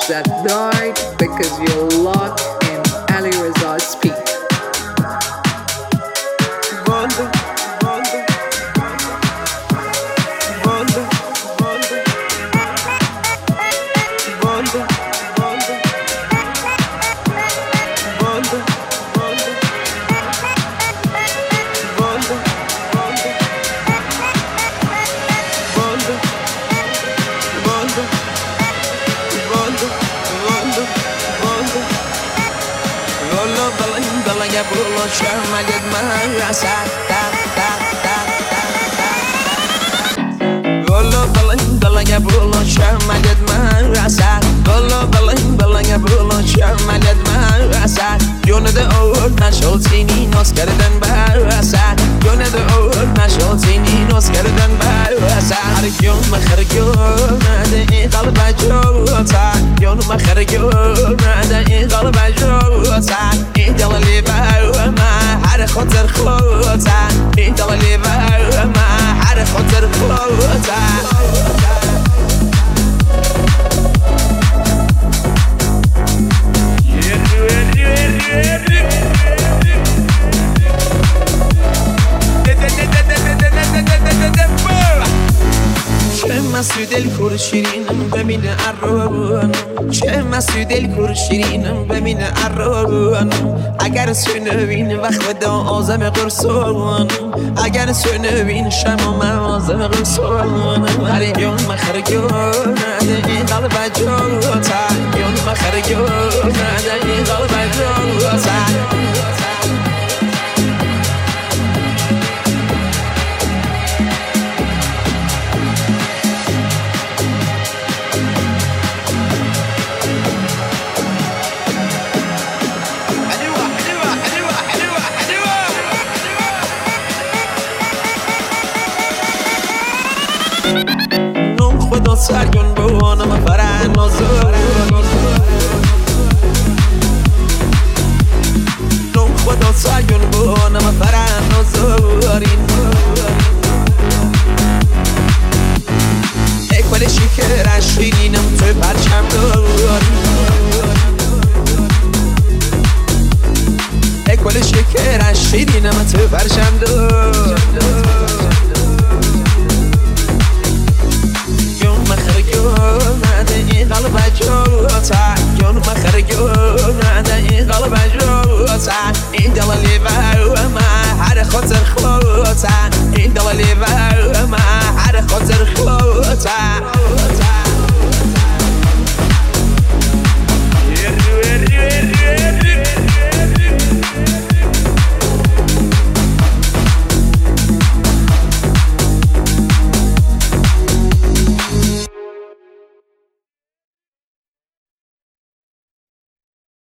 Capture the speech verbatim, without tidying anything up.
that died because you're locked in Ali Reza's peak. Wonder, wonder, wonder, wonder, wonder, wonder, wonder, wonder, wonder, wonder, wonder, wonder, wonder, wonder. Lolo balang balang ya bulo sharma did marasa ta ta ta ta ta. Lolo balang balang ya bulo sharma did marasa. Lolo balang balang ya bulo sharma did marasa. Yone de old national tini nos kerden barasa. Yone de old national tini nos kerden barasa. Arjun makharjun nade qalb ajota. Yone makharjun nade qalb ajota. Idal li ma har khoter khota. Idal li ma har khoter khota. چه مسعود الکور شیرینم ببین ارانم چه مسعود الکور شیرینم ببین ارانم اگر سنوین وقت دا آزم قرصانم اگر سنوین شما من آزم قرصانم هر یوم مخرجون این قلب جوتا یوم مخرجون این قلب جوتا خدا سرگون بوانم فرن نازور نم خدا سرگون بوانم فرن نازورین اکبال شکر شیرینم توی پرچم داری اکبال شکر شیرینم توی پرچم داری